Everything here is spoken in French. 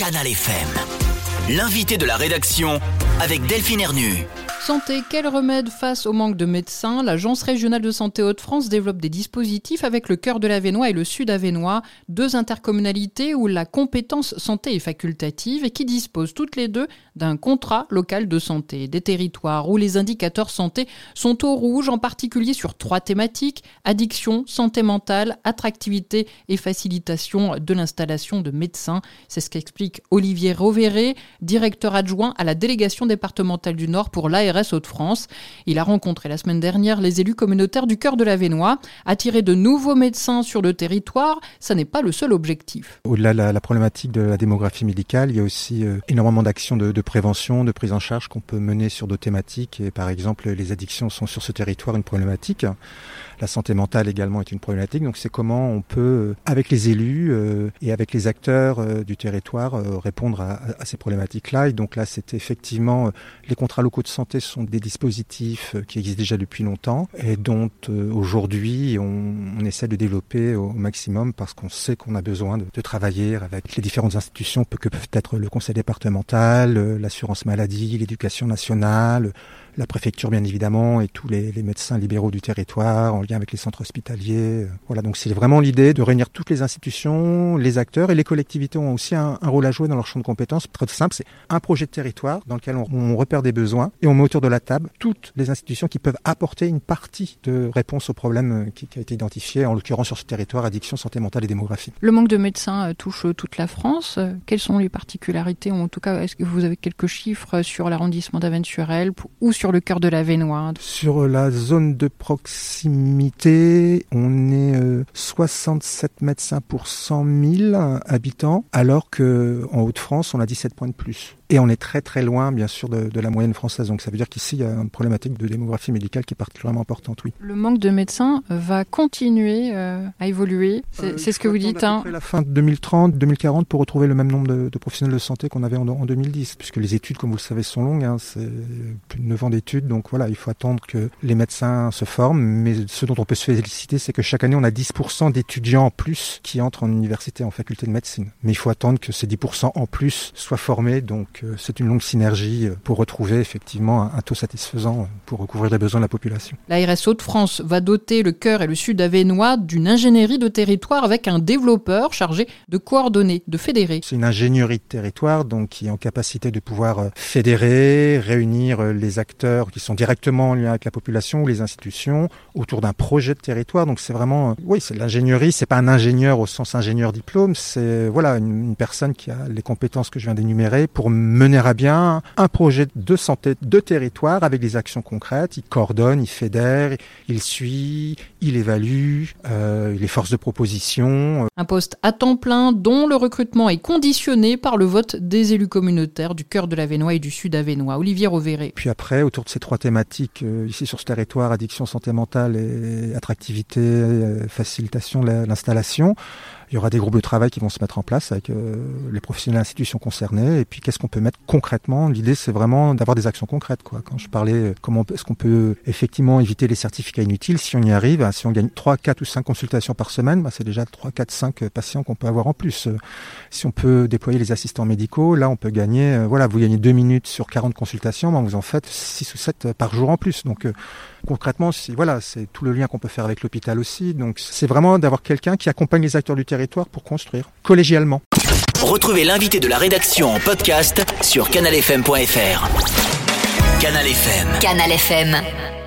Canal FM. L'invité de la rédaction avec Delphine Ernu. Santé, quel remède face au manque de médecins ? L'Agence régionale de santé Hauts-de-France développe des dispositifs avec le cœur de l'Avesnois et le sud avesnois, deux intercommunalités où la compétence santé est facultative et qui disposent toutes les deux d'un contrat local de santé. Des territoires où les indicateurs santé sont au rouge, en particulier sur 3 thématiques: addiction, santé mentale, attractivité et facilitation de l'installation de médecins. C'est ce qu'explique Olivier Rovéré, directeur adjoint à la délégation départementale du Nord pour l'ARS Hauts-de-France. Il a rencontré la semaine dernière les élus communautaires du cœur de l'Avesnois. Attirer de nouveaux médecins sur le territoire, ça n'est pas le seul objectif. Au-delà de la problématique de la démographie médicale, il y a aussi énormément d'actions de prévention, de prise en charge qu'on peut mener sur d'autres thématiques. Et par exemple, les addictions sont sur ce territoire une problématique. La santé mentale également est une problématique. Donc c'est comment on peut, avec les élus et avec les acteurs du territoire, répondre à ces problématiques-là. Et donc là, c'est effectivement les contrats locaux de santé sont des dispositifs qui existent déjà depuis longtemps et dont aujourd'hui on essaie de développer au maximum parce qu'on sait qu'on a besoin de travailler avec les différentes institutions que peuvent être le conseil départemental, l'assurance maladie, l'éducation nationale, la préfecture bien évidemment et tous les médecins libéraux du territoire en lien avec les centres hospitaliers. Voilà, donc c'est vraiment l'idée de réunir toutes les institutions, les acteurs et les collectivités ont aussi un rôle à jouer dans leur champ de compétences. Très simple, c'est un projet de territoire dans lequel on repère des besoins et on met autour de la table toutes les institutions qui peuvent apporter une partie de réponse au problème qui a été identifié, en l'occurrence sur ce territoire, addiction, santé mentale et démographie. Le manque de médecins touche toute la France. Quelles sont les particularités, ou en tout cas, est-ce que vous avez quelques chiffres sur l'arrondissement d'Avesnes-sur-Helpe ou sur le cœur de l'Avesnois? Sur la zone de proximité, on est 67 médecins pour 100 000 habitants, alors qu'en Hauts-de-France, on a 17 points de plus. Et on est très très loin, bien sûr, de la moyenne française. Donc ça veut dire qu'ici, il y a une problématique de démographie médicale qui est particulièrement importante, oui. Le manque de médecins va continuer à évoluer, c'est ce que vous dites. Après la fin de 2030, 2040, pour retrouver le même nombre de professionnels de santé qu'on avait en 2010. Puisque les études, comme vous le savez, sont longues. C'est plus de 9 ans d'études. Donc voilà, il faut attendre que les médecins se forment. Mais ce dont on peut se féliciter, c'est que chaque année, on a 10% d'étudiants en plus qui entrent en université, en faculté de médecine. Mais il faut attendre que ces 10% en plus soient formés. Donc c'est une longue synergie pour retrouver effectivement un taux satisfaisant pour recouvrir les besoins de la population. L'ARS Hauts-de-France va doter le cœur et le sud avesnois d'une ingénierie de territoire avec un développeur chargé de coordonner, de fédérer. C'est une ingénierie de territoire donc qui est en capacité de pouvoir fédérer, réunir les acteurs qui sont directement en lien avec la population ou les institutions autour d'un projet de territoire. Donc c'est vraiment, oui, c'est de l'ingénierie, c'est pas un ingénieur au sens ingénieur diplôme, c'est voilà une personne qui a les compétences que je viens d'énumérer pour mener à bien un projet de santé de territoire avec des actions concrètes. Il coordonne, il fédère, il suit, il évalue, il est force de proposition. Un poste à temps plein dont le recrutement est conditionné par le vote des élus communautaires du cœur de l'Avesnois et du sud avesnois. Olivier Rovéré. Puis après, autour de ces 3 thématiques, ici sur ce territoire, addiction, santé mentale et attractivité, facilitation de l'installation, il y aura des groupes de travail qui vont se mettre en place avec les professionnels de l'institution concernée. Et puis, qu'est-ce qu'on peut mettre concrètement ? L'idée, c'est vraiment d'avoir des actions concrètes, quoi. Quand je parlais, comment est-ce qu'on peut effectivement éviter les certificats inutiles ? Si on y arrive, si on gagne 3, 4 ou 5 consultations par semaine, c'est déjà 3, 4, 5 patients qu'on peut avoir en plus. Si on peut déployer les assistants médicaux, là, on peut gagner, vous gagnez 2 minutes sur 40 consultations, vous en faites 6 ou 7 par jour en plus. Donc, concrètement, c'est tout le lien qu'on peut faire avec l'hôpital aussi. Donc, c'est vraiment d'avoir quelqu'un qui accompagne les acteurs du territoire pour construire collégialement. Retrouvez l'invité de la rédaction en podcast sur canalfm.fr. Canal FM. Canal FM.